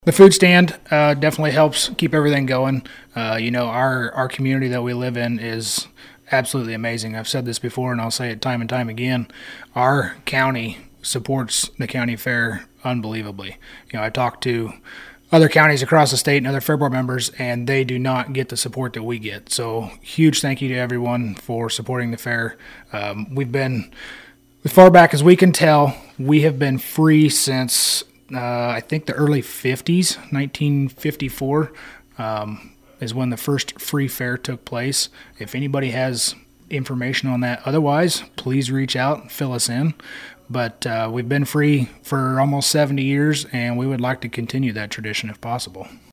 The food stand definitely helps keep everything going. Our community that we live in is absolutely amazing. I've said this before, and I'll say it time and time again. Our county supports the county fair unbelievably. I talk to other counties across the state and other fair board members, and they do not get the support that we get. So huge thank you to everyone for supporting the fair. We've been, as far back as we can tell, we have been free since I think the early 50s, 1954 is when the first free fair took place. If anybody has information on that otherwise, please reach out and fill us in. But we've been free for almost 70 years, and we would like to continue that tradition if possible.